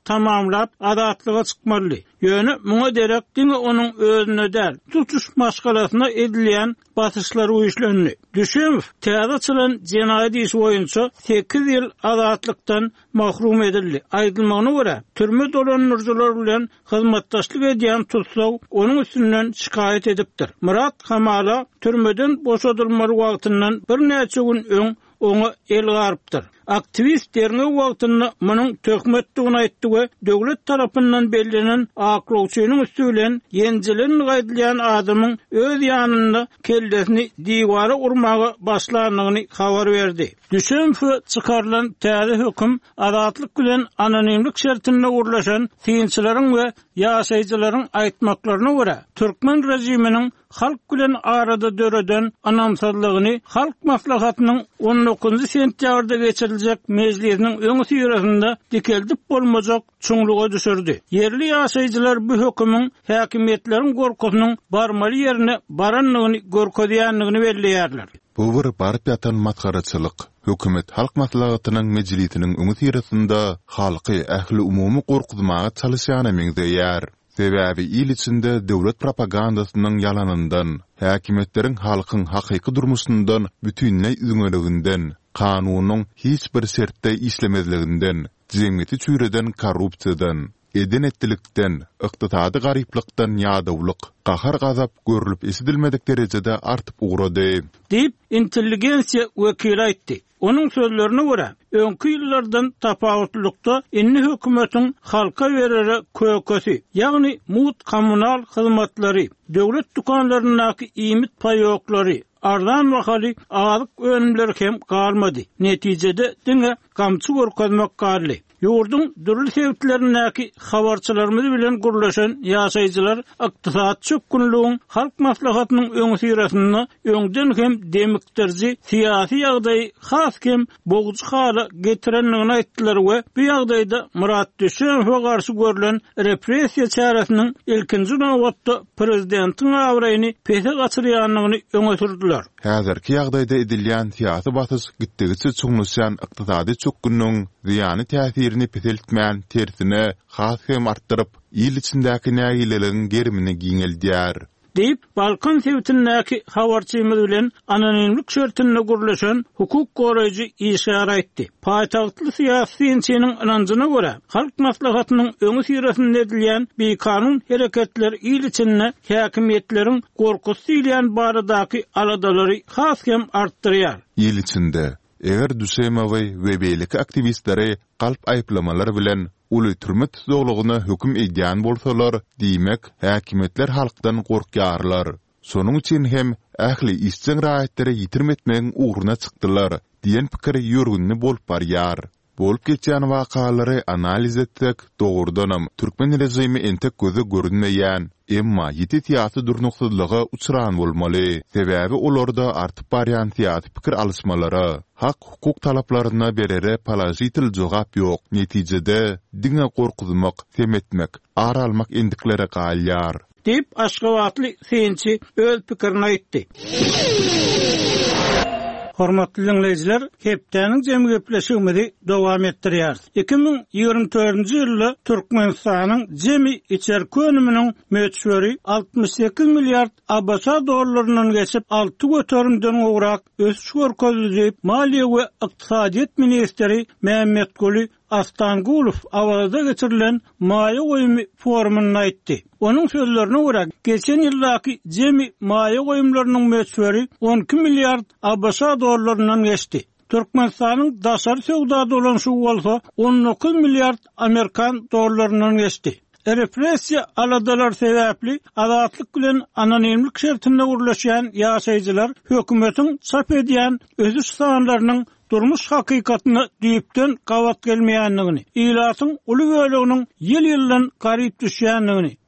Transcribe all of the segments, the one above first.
tamamlap adatlyga çykmaly. Ýöne muňa derek diňe onuň özüne däl, tutuş maşgalasyna edilýän batyşlar uýuşlandy. Düşemow täze çylan jenaýat işi boýunça 8 ýyl azatlykdan mahrum edildi. Aýdylmagyna görä, türme dolanyrjylar bilen hyzmatdaşlyk edýän tutsaw onuň üstünden şikayet edipdir. Murat Kamala türmeden boşadylmaly wagtyndan bir näçe gün öň onu el garpdyr. Aktivist derine wagtyny munyň töhmetdigini aýtdy we döwlet tarapyndan bellenen aklawçynyň üstülen ýenjilen gaýdylýan adamyň öz ýanynda kellesini diwara urmagy başlandygyny habar berdi. Düşenfe çykarlan täze höküm azatlyk bilen anonimlik şertine urlaşan fiilçileriň we ýaşaýjylaryň aýtmaklaryna görä Türkmen rejiminiň halk bilen arada döreden anamsazlygyny halk maslahatynyň 19 sentýabrda geçiriljek meclisiniň öňü ýerinde dikeldip bolmajak çuňluga düşürdi. Yerli ýaşaýjylar bu hökümüň häkimetleriň gorkusynyň barmaly ýerine baranlygyny görkezýänligini belleýärler. Bu bir barıp yatan matkaraçylyk. Hökümet halk maslahatynyň meclisiniň öňü ýerinde halky ähli umumy gorkutmaga çalışýany meňzeýär. Sebäbi il içinde döwlet propagandasynyň yalanyndan, häkimetleriň halkyň hakyky durmuşyndan bütünlej üňeliginden, kanunyň hiç bir sertde işlemezliginden, jemgyýeti çüýreden korrupsiýadan, edenetlikden, ykdysady garyplykdan ýadawlyk, gahar gazap görülüp esidilmedik derejede artyp ugrady. Diýip intelligensiýa wekili aýtdy. Onun sözlerine göre, öňkü ýyllardan tapawutlykda inni hökümetiň halka berere kökesi, ýagny mut kommunal hyzmatlary, döwlet dukanlarynyňky iýmit paýoklary, arzan bahaly azyk önümleri hem galmady. Netijede diňe gamçy görkezmek garly. Ýurdun dürli sebäplerindäki habarçylarymyz bilen gurlaşan ýaşaýjylar ykdysat çökünlüğüň halk maslahatynyň öňü ýerinde öňden hem demikdirji syýasy ýagdaý has hem boguz hala getirenligini aýtdylar we bu ýagdaýda Murat Düşenow'a garşy görülen repressiýa çäresiniň ilkinji nowatda prezidentiň awraýyny pese gaçyrýanlygyny öňe sürdiler. Häzirki ýagdaýda edilýän syýasy batys gitdigiçe çuňlaşan ykdysady çökünlüğüň ziýany täsirini peseltmän tersine has hem artdyryp ýyl içindäki nägileligiň gerimini giňeldýär. Deyip Balkan Sewitindäki habarçymyz bilen anonimlik şertine gurlaşan hukuk goraýjy işgär aýtdy. Paýtagtly syýasyçynyň anancına görä, halk maslahatynyň öňü ýerinde edilýän bir kanun hereketler ýyl içinde häkimetleriň gorkusy ilýän baradaky aladalary has hem artdyrýar. Ýyl içinde eger Düşemowy we beýleki aktivistleri galp aýplamalar bilen uly türme tutulgyny höküm edýän bolsalar, diýmek häkimetler halkdan gorkýarlar. Sonuň üçin hem ähli işçiň raýatları ýitirmetmegiň uğruna çykdylar diýen pikir ýörgünni bolup barýar. Bolup geçýän wakalary analiz etsek, dogrudanam Türkmen rejimi entek gözü görünmeýän, emma ýeti syýasy durnuksyzlyga uçuran bolmaly. Sebäbi olarda artyp barýan syýasy pikir alışmalary, hak hukuk talaplaryna berere palajitil jogap ýok. Netijede diňe gorkuzmak, semetmek, ara almak endiklere galýar. Deyip Aşgabatly synçy öz pikirini aýtdy. Hormatly dinleyijiler, hepdeniň jemy gepleşigimizi dowam etdirýär. 2024-nji ýylda Türkmenistanyň jemy içerki önüminiň möçberi 68 milliard ABS dollarynyň geçip 6 göterimden ograk ösüş görkezýär. Maliýe we Ykdysadyýet ministri Mehmet Guli Astangulov awazda geçirilen maýa goýumy forumuny aýtdy. Onuň sözlerine görä, geçen ýyldaky jemy maýa goýumlarynyň möçberi 12 milliard ABS dollarynyň geçdi. Türkmenistanyň daşary söwda dolanşy bolsa 19 milliard Amerikan dollarynyň geçdi. Repressiýa aladalar sebäpli azatlyk bilen anonimlik şertinde gurlaşýan ýaşaýjylar hökümetiň çap edýän özüş sanlarynyň durmuş hakykatyny diýipden gawat gelmeýänligini, ilatyň uly böleginiň ýyl-ýyldan garyp düşýänligini,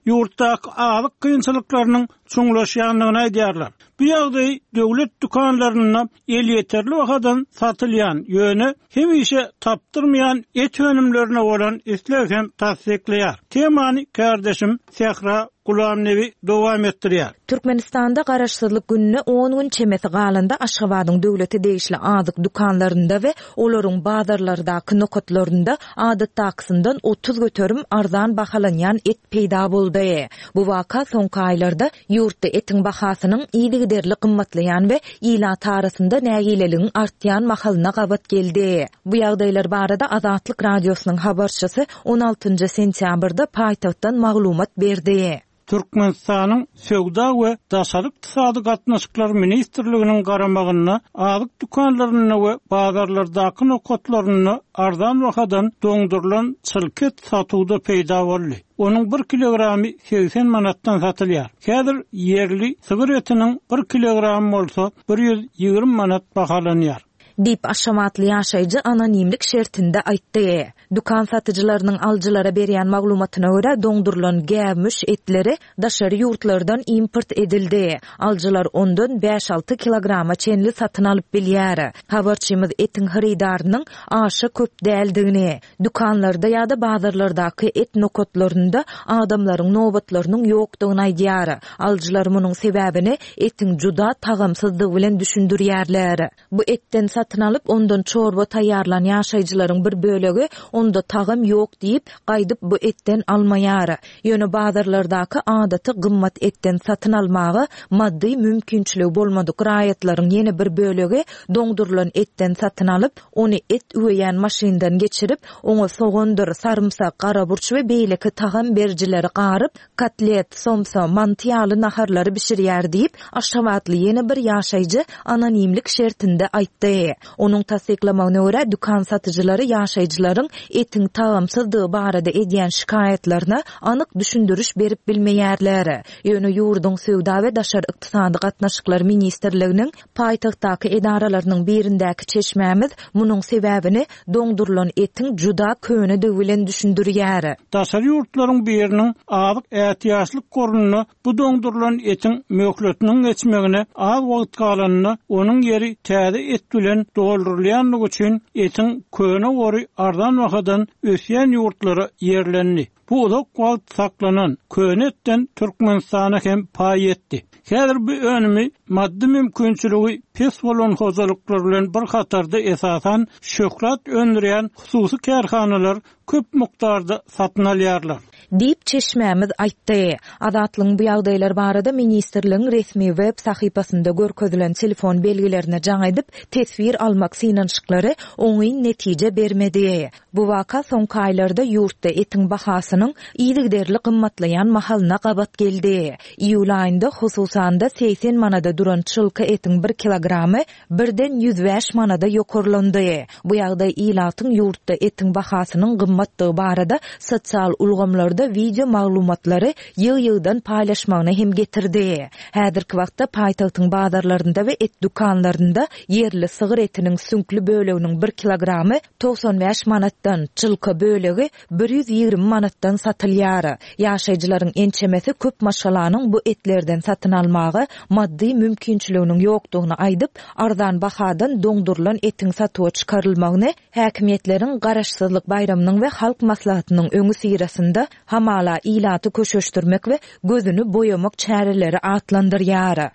yurtdaky alyk kynçylyklarynyň çuňlaşýanlygyny aýdýarlar. Bu ýagdaý döwlet dukanlaryna el ýeterli wagtdan satylýan ýöne hemişe tapdyrmaýan et önümlerine bolan isleg hem tasdikleýär. Temany kardeşim Sehra Gulamnevi dowam etdirýär. Türkmenistanda garaşsyzlyk gününe 10 gün çemesi galanda Aşgabatyň döwleti değişli adyk dukanlarynda we olaryň bazarlardaky nokatlarynda adatdakysyndan 30 göterim arzan bahalanýan et peýda boldy. Bu waka soňky aýlarda ýurtda etiň bahasynyň ýygyderli gymmatlaýan we ýylat arasynda nägileligiň artýan mahalyna gabat geldi. Bu ýagdaýlar barada Azatlyk radiosynyň habarçysy 16 sentýabrda paýtagtdan maglumat berdi. Türkmenistanyň Söwda we Daşaryk iqtisady gatnaşyklar ministrliginiň garamagyna alyk dukanlaryna we bazarlardaky nokatlaryna arzan wagtdan doňdurulan çylket satuwda peýda boldy. Onun 1 kilogramy 80 manatdan satylýar. Häzir yerli sygyr etiniň 1 kilogramy bolsa 120 manat bahalanýar. Dip aşamatly ýaşaýjy anonimlik şertinde aýtdy. Dukan satyjylarynyň aljylara berýän maglumatyna görä doňdurulan gämüş etleri daşary ýurtlardan import edildi. Aljylar ondan 5-6 kilograma çenli satyn alyp bilýär. Habarçymyz etiň haridarynyň aşy köp däldigini, dukanlarda ýa-da bazarlardaky et nokatlarynda adamlaryň nobatlarynyň ýokdugyny aýdýar. Aljylar munyň sebäbini etiň juda tagamsyzlygy bilen düşündirýärler. Bu etten satyn alyp ondan çorba taýýarlan ýaşaýjylaryň bir bölegi onda tagym ýok diýip gaýdyp bu etten almaýar. Ýöne bazarlardaky adaty gymmat etten satyn almagy maddi mümkinçiligi bolmadyk raýatlaryň ýene bir bölegi doňdurulan etten satyn alyp ony et üýän maşyndan geçirip oňa soğandyr, sarımsak, garaburç we beýleki tagym berjileri garyp kotlet, somsa, mantiýaly naharlary bişirýär diýip Aşgabatly ýene bir ýaşaýjy anonimlik şertinde aýtdy. Onuň tasdiklamagyna görä dukan satyjylary ýaşaýjylaryň etiň tagamsyzlygy barada edýän şikaýetlerini anyk düşündürüş berip bilmeýärler. Ýöne ýurdun Söwda we Daşary iqtisady gatnaşyklar ministrliginiň paýtagtdaky edaralarynyň birindäki çeşmämiz munyň sebäbini doňdurulan etiň juda köne bilen düşündirýär. Daşary ýurtlaryň biriniň alyk ätiýaçlyk gorunyny bu doňdurulan etiň möhletiniň geçmegine az wagt galanyny onuň ýeri täze et bilen doldurulýanlygy üçin etiň köne gory arzan wagtdan ösýän ýurtlara ýerlendi. Bu uzak wagt saklanan köne etten Türkmenistana hem paý etdi. Häzir bu önümi maddi mümkinçiligi pes bolan hozalyklar bilen bir hatarda esasan şöhret öndürýän hususy kärhanalar köp mukdarda satyn alýarlar. Dip çeşmämiz aýtdy. Azatlyň bu ýagdaýlar barada ministrligiň resmi web sahypasynda görkezülen telefon belgilerine jaňaýdyp tesbir almak synanşyklary oňy netije bermedi. Bu waka soňky aýlarda ýurtda etiň bahasynyň ýygyderli gymmatlaýan mahalyna gabat geldi. Iýul aýynda hususanda 80 manada duran çylky etiň 1 kilogramy birden 105 manada ýokurlandy. Bu ýagdaý ýylatyň ýurtda etiň bahasynyň gymmatlygy barada sosial ulgamlarda video maglumatlary ýyl-ýyldan paýlaşmagyny hem getirdi. Häzirki wagtda paýtagtyň bazarlarynda we et dukanlarynda yerli sygyr etiniň sünkli böleginiň 1 kilogramy 95 manatdan, çylky bölegi 120 manatdan satylýar. Ýaşaýjylaryň ençemesi köp maşalanyň bu etlerden satyn almagy maddi mümkinçiliginiň ýokdugyny aýdyp, arzan bahadan doňdurulan etiň satyga çykarylmagyny häkimetleriň garaşsyzlyk bayramynyň we halk maslahatynyň öňü sirasynda hamala ýylaty köşeşdirmek we gözüni boyamak çäreleri atlandyrýar.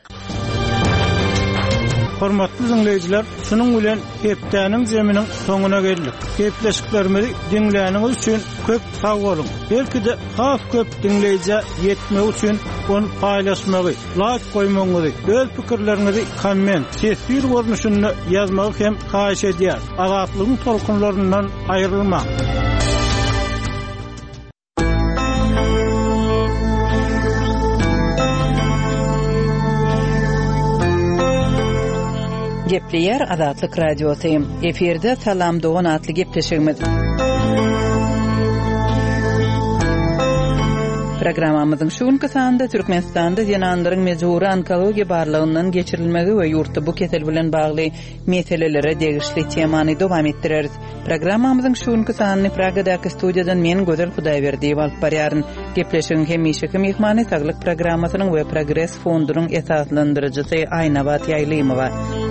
Hormatly dinleyijiler, şunuň bilen hepdäniň zeminiň soňuna geldik. Hepleşiklerimizi dinläniňiz üçin köp sag bolun. Belki de has köp dinleýije ýetmek üçin onu paýlaşmagy, like goýmagy, öz pikirleriňizi komment, tesbir görnüşinde ýazmagy hem haýyş edýär. Azatlygyň tolkunlaryndan aýrylma. Gepleyer Azatlyk radiosu. Eferde Salam Doğan adlı gepleşigimiz. Programamyzyň şu günkü sanynda Türkmenistanda ýananlaryň mejburi onkologiýa barlygyndan geçirilmegi we ýurtda bu kesel bilen bagly meselelere degişli temany dowam etdireriz. Programmamyzyň şuňky sanyny Pragadaky studiýadan men Gözel Hudaýberdiýew alyp barýaryn. Gepleşigiň hemişeki mehmany saglyk programmasynyň we Progress fondunyň esaslandyrjysy Aýnabat Ýaýlymowa.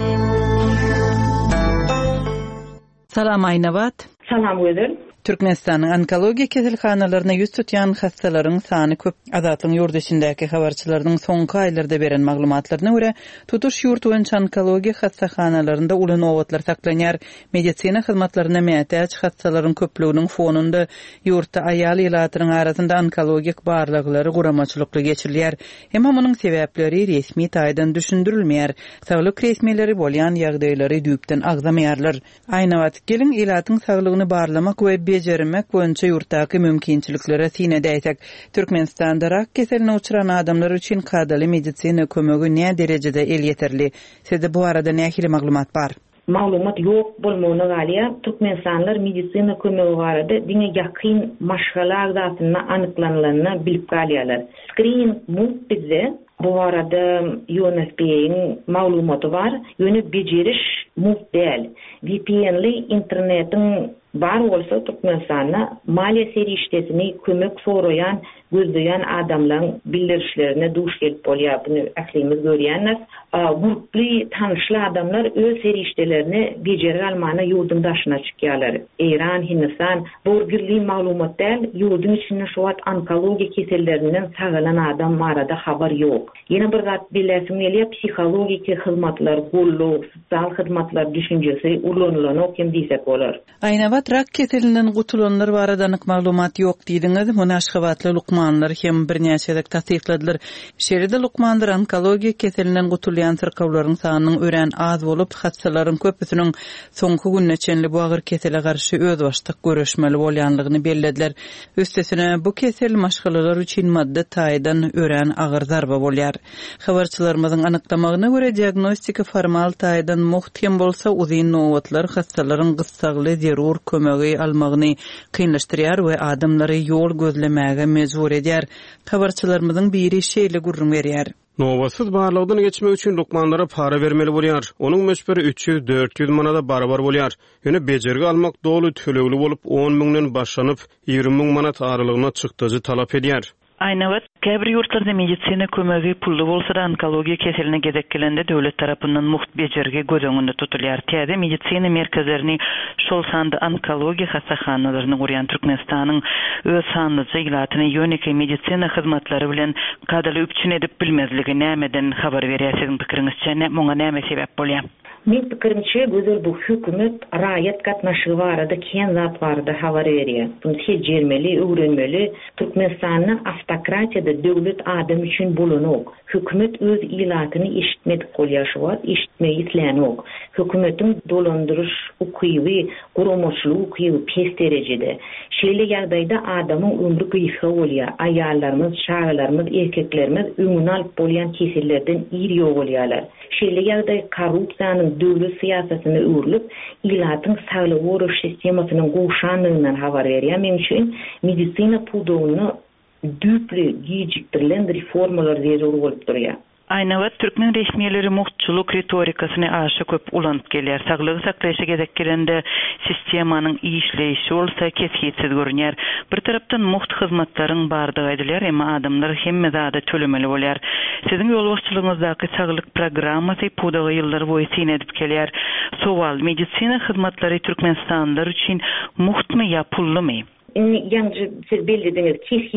Salam Aýnabat. Salam Gözel. Türkmenistanyň onkologiýa keselhanalaryna ýüz tutýan hastalaryň sany köp. Azatyň ýurt içindäki habarçylarynyň soňky aýlarda beren maglumatlaryna görä, tutuş ýurt boýunça onkologiýa hastahanalaryna uly nowatlar saklanýar. Medisina hyzmatlaryna mätäç hastalaryň köpliginiň fonunda ýurtda aýal ýylatynyň arasynda onkologik barlyklary guramaçylykly geçirilýär. Hemme munyň sebäpleri resmi taýdan düşündirilmeýär. Saglyk resmileri bolýan ýagdaýlary düýpden agzamaýarlar. Aýnabat gelin ýylatyň saglygyny barlamak we bejermek boýunça ýurtdaky mümkinçiliklere sine däýsek, Türkmenistanda rak keseline uçuran adamlar üçin kadaly medisina kömegi näme derejede el ýeterli? Sizde bu arada nähili maglumat bar? Maglumat ýok bolmagyna galya Türkmenistanlar medisina kömegi barada diňe ýakyn maşgala zatyna anyklanylaryna bilip galýarlar. Screening bizde bu arada UNFPA'nın maglumaty bar, ýöne bejeriş muhtel. VPN'li internetin bar bolsa Türkmenistanda maliýe serişdesini kömek sorayan, gözleyen adamlaryň bildirişlerine duş gelip bolýar. Buny aklymyz görýänler. Gruply tanışly adamlar öz serişdelerini bejeri almana ýurdun daşyna çykýarlar. Iran, Hindistan, borgirli maglumatlar ýurdun içinde şu wagt onkologiýa kesellerinden sagalan adam arada habar ýok. Ýene bir zat bilesim gelýär, psihologik hyzmatlar, golluk, sosial hyzmatlar düşünjesi ulanylan kim diýsek bolar. Aýnabat rak keselinden gutulanlar barada anyk maglumat ýok diýdiňiz. Munaşgabatly lukmanlar hem birnäçelik tasdiqladylar. Şeride lukmanlar onkologiýa keselinden gutulýan sırkawlaryň sanynyň ören az bolup, hastalaryň köpüsiniň soňky günneçenli bu agyr kesele garşy öz başlyk görüşmeli bolýanlygyny bellädiler. Üstesine bu kesel maşgalalar üçin madda taýdan ören agyr zarba bolýar. Habarçylarymyzyň anyklamagyna görä diagnostika formal taýdan muhtem bolsa, uzyn nowatlar hastalaryň gyssagly zerur kömegi almagyny kynlaşdyrýar we adamlary ýol gözlemäge mejbur edýär. Habarçylarymyzyň biri şeýle gurrun berýär. Nowasyz barlygdan geçmek üçin lukmanlara para bermeli bolýar. Onuň meşberi 300-400 manada barabar bolýar. Ýöne bejergi almak dolu tölegli bolup 10 000-den başlanyp 20 000 manat aralygyna çykdyjy talap edýär. Aýnabat, käbir ýurtlarda medisina kömegi pully bolsa da onkologiýa keseline gezekkelende döwlet tarapyndan muht bejergi gözeňinde tutulýar. Täze medisina merkezlerini şol sanda onkologiýa hastahanalaryny gurýan Türkmenistanyň öz sanlyjy ýylatyny ýöneki medisina hyzmatlary bilen kadaly üpçün edip bilmezligi nämeden habar berýärsiň pikiriňizçe, muňa näme sebäp bolýar? Men pikirimçe Gözel bu hökümet raýat gatnaşygy barada ken zat barada habar berýär. Bunu sejermeli, öwrenmeli. Türkmenistanyň автократияда döwlet adam üçin bolanok. Hökümet öz ýylatyny eşitmedik bolýar, eşitmeýi islenok. Hökümetiň dolandyryş ukyby, guramaçlyk ukyby pes derejede. Şeýle ýagdaýda adamyň ömrü gyýyka bolýar. Aýallarymyz, şagalarymyz, erkeklerimiz öňüne alyp bolýan kesellerden iri bolýarlar. Şeýle ýagdaý korrupsiýanyň döwlet siýasatyna öwrülip, ýylatyň saglyk goruş sistemasynyň goşanlygyndan habar berýär. Men üçin medisina pudowyny düýpli giýiktirilen reformalar zerur bolup durýar. Aýnabat, türkmen resmiýetleri muhtçuluk retorikasyny aşy köp ulanyp gelýär. Saglygy saklaýşa gezekkelende sistemanyň işleýişi bolsa kesgitsiz görünýär. Bir tarapdan muht hyzmatlaryň bardygy edilýär, emma adamlar hemme zada tölemeli bolýar. Siziň ýolbaşçylygyňyzdaky saglyk programmasy pudagy ýyllar boýy sine edip kelýär. Sowal, medisina hyzmatlary Türkmenistanlar üçin muhtmy ýa pullymy? Ýa-ni siz belirdiňiz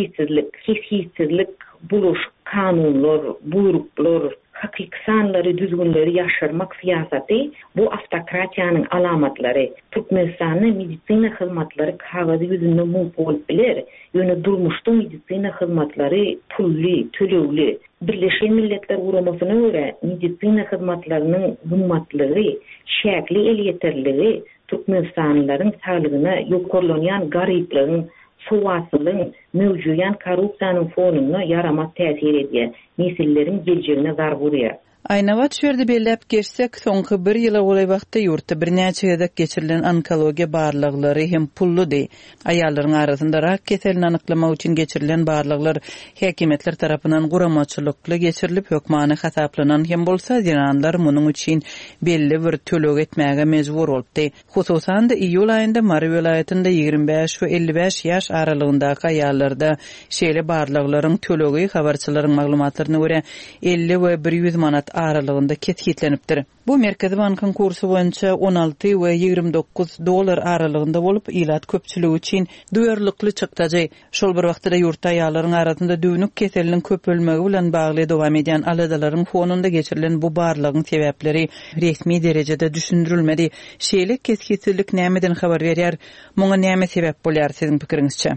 keshgitsizlik buluş, kanunlar, buyruklar, hakyky sanlary, düzgünleri ýaşarmak siýasaty bu автократиýanyň alamatlary. Türkmenistanyň medisina hyzmatlary kagazy ýüzünde mumkin bolup biler. Ýöne durmuşda medisina hyzmatlary pully, tölegli. Birleşen Milletler Guramasyna görä medisina hyzmatlarynyň gymmatlygy, şäkli el ýeterligi Türkmenistanlylaryň saglygyna ýokarlanýan garyplygyň, sowatlygyň, mewjudyan korrupsiýanyň fonuny yaramak täsir edýär. Nesilleriň geljegine zar bolýar. Aynawat şerde bellep geçsek, soňky 1 ýyla golay wagtda ýurtda birnäçe ýerlik geçirilen onkologiýa barlyklary hem pulludy. Aýallaryň arasynda rak keselini anyklamak üçin geçirilen barlyklar häkimetler tarapyndan guramaçylykly geçirilip hökmany hasaplanan hem bolsa ýanlar munyň üçin belli bir tölek etmäge mejbur boldy. Hususan da iýul aýynda Mary welaýatynda 25 we 55 ýaş aralygyndaky aýallarda şeýle barlyklaryň tölegi habarçylaryň maglumatlaryna görä 50 we 100 manat aralygynda ketgitlenipdir. Bu Merkezi Bankyň kursy boýunça 16 we 29 dolar aralygynda bolup, ilat köpçüligi üçin duyarlykly çykdagy. Şol bir wagtda ýurtda aýallaryň arasynda düwnük keseliniň köp ölmegi bilen bagly dowam edýän aladalaryň fonunda geçirilen bu barlygyň sebäpleri resmi derejede düşündirilmedi. Şeýle kesgitlik nämeden habar berýär? Muňa näme sebäp bolýar siziň pikiriňizçe?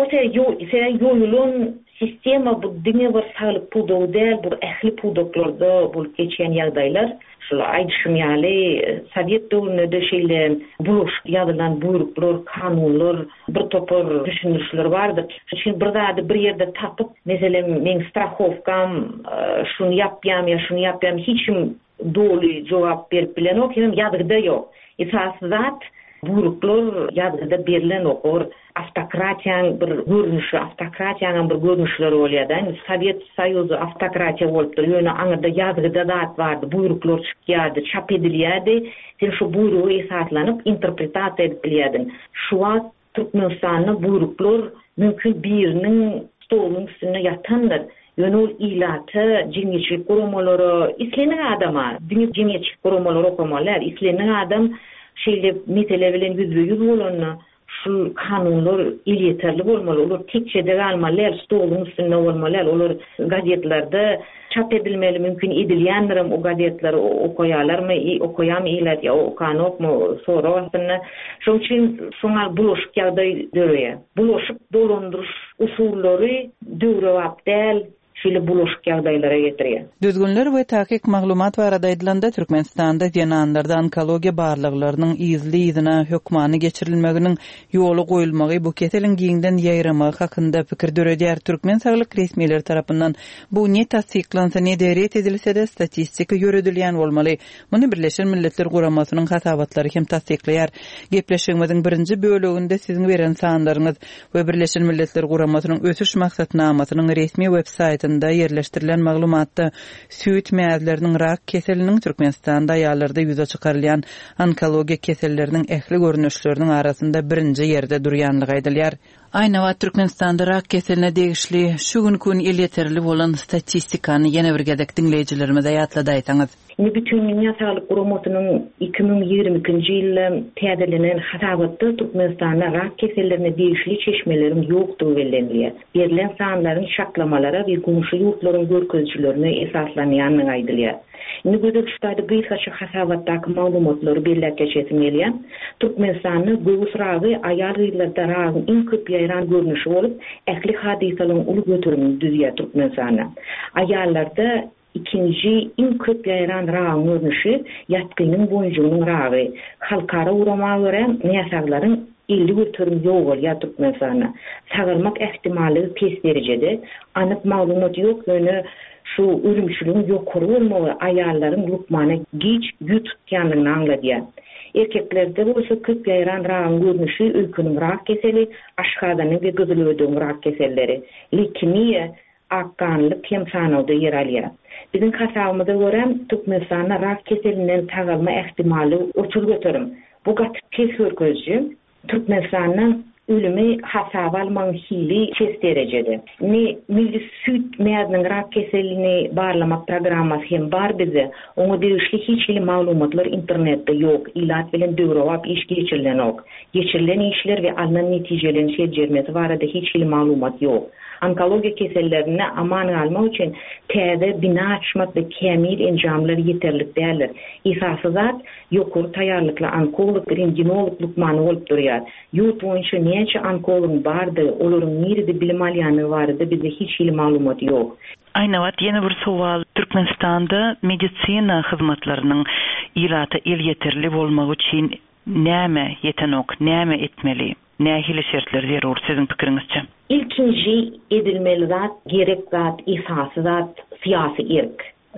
Sistema bu diňe bir saglyk puldogy däl, bu ähli puldoklarda bolup geçýän ýagdaýlar. Şol aýdşymýaly Sowet döwründe şeýle buluş ýadylan buyruklar, kanunlar, bir topar düşünürşler bardy. Şeň bir zady bir ýerde tapyp, meselem men strahowkam şunu ýapýam ýa şunu ýapýam, hiçim doli jogap berip bilen ok, hem ýadygda ýok. Esasat buyruklar ýadygda berilen okor. Автократияң bir görünüşi, автократияның bir görünüşleri bolýar. Sovet Soýuzy автократия bolupdyr. Ýöne aňyrda ýazgyda zat bardy, buyruklar çykýardy, çap edilýärdi. Sen şu buyrugy esaslanyp interpretasiýa edip bilýärdin. Şu wagt Türkmenistanyň buyruklar mümkin biriniň stolunyň üstüne ýatandyr. Ýöne ol ilaty, jemgyýetçilik guramalary, isleňen adama, jemgyýetçilik guramalary okamalar, isleňen adam şeýle mesele bilen yüzbe-yüz bolanna şu kanunlar ýeterli bolmaly, olar tekçede galmaly, stolunyň üstünde bolmaly, olar gazetlerde çap edilmeli, mümkin edilýändirim o gazetleri okaýarlarmy, okaýamy ilat ýa okanokmy sorawatdyna. Şoň üçin şoňa bulaşyk ýagdaý döreýär. Bulaşyk dolandyryş usullary döwrewap däl, şeýle bulaşyk ýagdaýlara getirýär. Düzgünler we tahkik maglumat barada edilende Türkmenistanda ýananlarda onkologiýa barlyklarynyň izli-izine hökmany geçirilmeginiň ýoly goýulmagy bu keseliň giňden ýaýramagy hakynda pikir döredýär. Türkmen saglyk resmiýetleri tarapyndan bu ne tasdiklansa ne deret edilse-de statistika ýöredilýän bolmaly. Muny Birleşen Milletler Guramasynyň hasabatlary hem tasdiklaýar. Gepleşigimiziň birinji böleginde siziň beren sanlaryňyz we Birleşen Milletler Guramasynyň ösüş maksatnamasynyň resmi websaýty yerleştirilen maglumatda süýt mäzleriniň rak keseliniň Türkmenistanda ýalarda ýüze çykarylýan onkologiýa keselleriniň ähli görnüşleriniň arasynda birinji ýerde durýanlygy aýdylýar. Aýna wagt Türkmenistanda rak keseline degişli şu gün ýeterli bolan statistikany ýene bir gedek dinleýijilerimize ýatlada aýtaňyz. Bütün Dünya Sağlık Guramasynyň 2022-nji ýylda täzelenen hasabatda Türkmenistanda rak kesellerine degişli çeşmeleriň ýokdugy bellenilýär. Berilen sanlaryň şaklamalara we gumşy ýurtlaryň görkezçilerine esaslanýanyny aýdylýar. Nügüdür ştaýda gyýsaça hasabatdaky maglumatlary belläp geçirmeli. Türkmenistanyň göwüs ragy aýal ýyllarda ragyň iň köp ýaýran görnüşi bolup, ähli hadisalaryň uly götürümini düzýär Türkmenistana. Aýallarda ikinci iň köp ýaýran ragyň görnüşi ýatkynyň boýunjugynyň ragy. Halkara urama görä näsaglaryň 50 götürüm ýok bolýar Türkmenistana. Sagalmak ähtimaly pes derejede, anyk maglumat ýok, ýöne şu ölümçülüğün ýokary bolmagy aýallaryň lukmana giç ýut tutýanlygyny angladýar. Erkeklerde bolsa köp ýaýran ragyň görnüşi öýküniň rak keseli, aşgadanyň we gözlöwdüň rak keselleri, leukemiýa, akkanlyk hem sanawda yer alýar. Biziň hasabymyza görä Türkmenistanda rak keselinden tagalma ähtimaly otur götürüm. Bu gaty tez görkezji Türkmenistanyň ölümi hasaba almaň hili çes derejede. Milli süýt mäziniň rak keselini barlamak programmasy hem bar bize. Oňa degişli hiç hili maglumatlar internetde ýok. Ilat bilen döwrewap iş geçirilen ok. Geçirilen işler we alınan netijeleri şeýjermesi barada hiç hili maglumat ýok. Onkologiýa kesellerine aman almak üçin täze bina açmak we kämil enjamlar ýeterlik dälir. Esasy zat ýokary taýýarlykly onkolog, rentgenolog lukmany bolup durýar. Ýurt boýunça näçe onkolog bardy, olaryň nerede bilim alýany bardy, bizde hiç hili maglumat ýok. Aýna wagt ýene bir sowal. Türkmenistanda medisina hyzmatlarynyň ýylaty el ýeterli bolmagy üçin näme ýetenok, näme etmeli? Nähili şertler zerur siziň pikiriňizçe? İlkinji edilmeli zat, gerek zat, esasy zat, siyasi irk.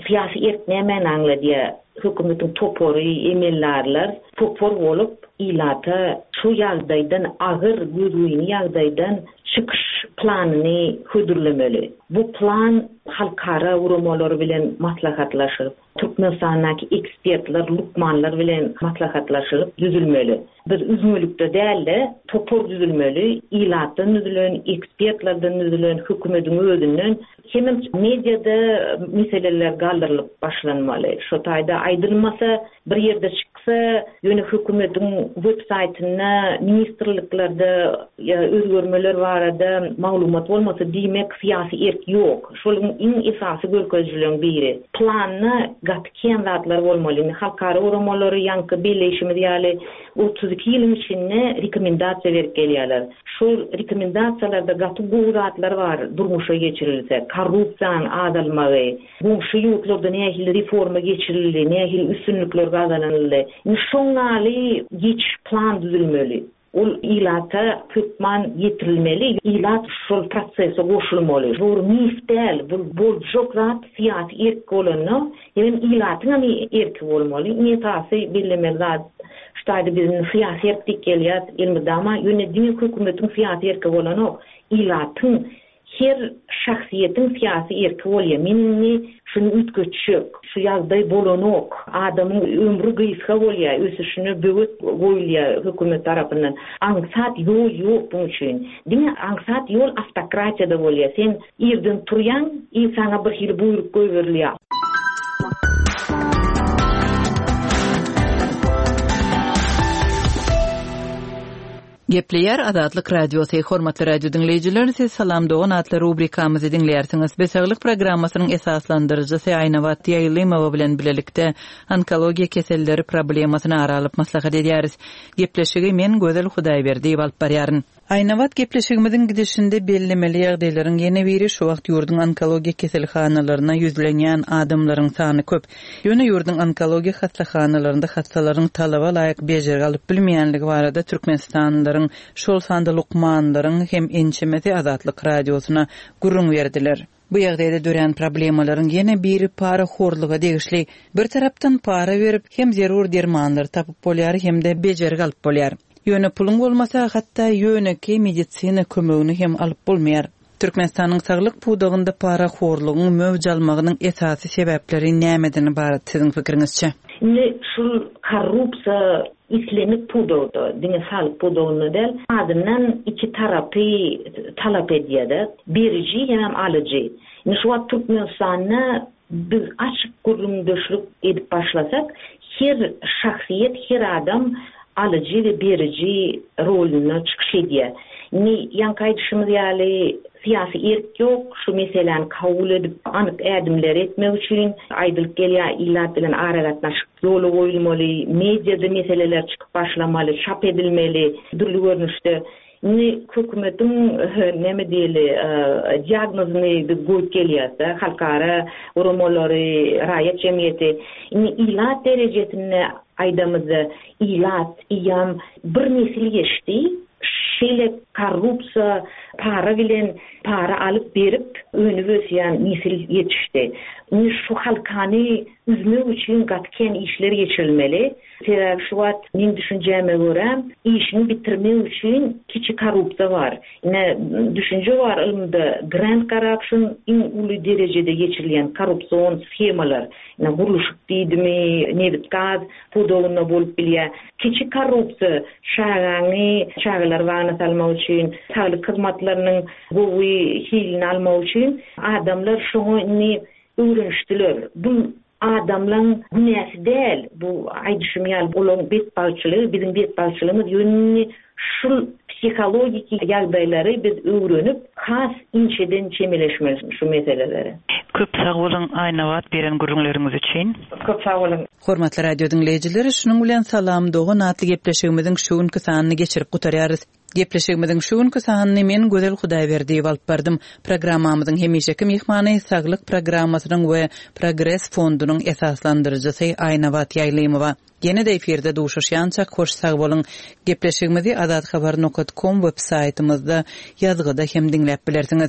siyasi erknemen angladiya hökümetin topory emellerler topor bolup ilata şu ýagdaýdan agyr gözüni ýagdaýdan çıkış planını hödürlemeli. Bu plan halkara urumalar bilen maslahatlaşyp, Türkmenistandaki ekspertler, lukmanlar bilen maslahatlaşyp düzülmeli. Biz üzmülükde däl topor düzülmeli, ilatdan düzülen, ekspertlerden düzülen, hökümetin özünden hem medyada meseleler galdırılıp başlanmaly. Şu taýda aýdylmasa bir ýerde çyksa, ýöne hökümetin websaytyna, ministrliklerde özgörmeler barada maglumat bolmasa diýmek syýasy erk ýok. Şol iň esasy görkezligiň biri. Planna gatken zatlar bolmaly. Halkara urumalary ýanky birleşimi diýäli 32 ýylyň içinde rekomendasiýa berip gelýärler. Şol rekomendasiýalarda gaty gowratlar bar, durmuşa geçirilse, korrupsiýanyň adalmagy, bu şuýutlarda nähili reforma geçirildi, nähili üstünlükler gazanyldy. Şoňaly geç plan düzülmeli. Ol ilata köpman yetirilmeli, ilat şol prosese goşulmaly. Bu mifdel, bu jokrat syýasy erk bolany, hem ilatyň erki bolmaly. Netasy bilemezler. Ştaýda bizim syýasy erklik gelýär, elmidama ýönedim hökümetin syýasy erki bolany, ilatyň her şahsiýetiň syýasy erki bolýar. Menni şunu ütköçük, şu ýagdaý bolanok, adamyň ömrü gysga bolýar, ösüşini böwet goýulýar hökümet tarapyndan. Aňsat ýol ýok bu üçin. Diňe aňsat ýol автократияда bolýar. Sen ýerden turýan, insana bir hili buyruk goýberýär. Gepleyer Adatlyk Radiosu hormatly radio dinleyijiler, siz salam dogan atly rubrikamyzy dinleýärsiňiz. Besaglyk programmasynyň esaslandyrjysy Aynawat Ýaýlymowa bilen bilelikde onkologiýa keselleri problemasyny aralyp maslahat edýäris. Gepleşigi men Gözel Hudaýberdi alyp barýaryn. Aynawat gepleşigimiziň gidişinde bellemeli ýagdaýlaryň ýene biri şu wagt ýurdun onkologiýa keselhanalaryna ýüzlenýän adamlaryň sany köp. Ýöne ýurdun onkologiýa hastaxanalarynda hastalaryň talaba laýyk bejergi alyp bilmeýänligi barada Türkmenistanlylaryň şol sanda lukmanlaryň hem ençemeti Adatlyk Radiosuna gurrun berdiler. Bu ýagdaýda dören problemalaryň ýene biri para horluga degişli. Bir tarapdan para berip hem zerur dermanlar tapyp bolýar, hem de bejergi alyp bolýar. Ýöne pulun bolmasa hatda ýöneki medisina kömegini hem alyp bolmaýar. Türkmenistanyň saglyk pudagynda para horlugyň mövj almagynyň esasy sebäpleri nämeden ibaret siziň pikiriňizçe? Şul korrupsiýa islenip pudagda, diňe salyk pudagyny del, adamdan iki tarapy talap edýär, beriji hem alyjy. Şu wagt Türkmenistanyna biz açyk gurulmuşlyk edip başlasak, her şahsiýet, her adam alıcı ve berici rolünü çıkış edýär. Ýankaýdyşymyz ýaly syýasy erk ýok, şu meselen kabul edip anyk ädimler etmek üçin aýdylyp gelýär, ilat bilen aragatnaşyk ýolu goýulmaly, mediada meseleler çykyp başlamaly, çap edilmeli, durly görnüşde. Hökümetin näme diýeli diagnozyny goýup gelýärse, halkara urumalary, raýat jemgyýeti ilat derejesinde aýdamyzy ilat ýam bir nesil geçdi. Şeýle korrupsiýa para bilen para alyp berip öňü gösýän nesil ýetişdi. Şu halkany üzmek üçin gatken işler geçirilmeli. Sebäp şu wagt men düşünjäme görä, işini bitirmek üçin kiçi korrupsiýa bar. Düşünje bar ilmde grand corruption iň uly derejede geçirilýän korrupsiýon schemalar. Guruluşyk diýdimi, nebit gaz, pudagyna bolup bilýär. Kiçi korrupsiýa şagalar wagna salmak üçin, saglyk hyzmatlarynyň gowy hilini almak üçin adamlar şoňa öwrenişdiler. Bu adamlaryň günäsi däl, bu aýdyşymyal bolan betbalçylygy, biziň betbalçylygymyz ýönüni şul psikologik ýagdaýlary biz öwrenip, has inçeden çemeleşmeli şu meseleleri. Köp sag bolun Aynawat beren gurrunlaryňyz üçin. Köp sag bolun. Hormatly radio dinleyijileri, şunuň bilen salam dogan atly gepleşigimiziň şu günkü sanyny geçirip gutarýarys. Gepleşigimiziň şu günkü sanyny men Gözel Hudaýberdi alyp bardym. Programmamyzyň hemişeki mehmany saglyk programmasynyň we Progress fondunyň esaslandyrjysy Aynawat Ýaýlymowa. Ýene de efirde duşuşýança hoş sag bolun. Gepleşigimizi adathabar.com web saytymyzda ýazgyda hem dinläp bilersiňiz.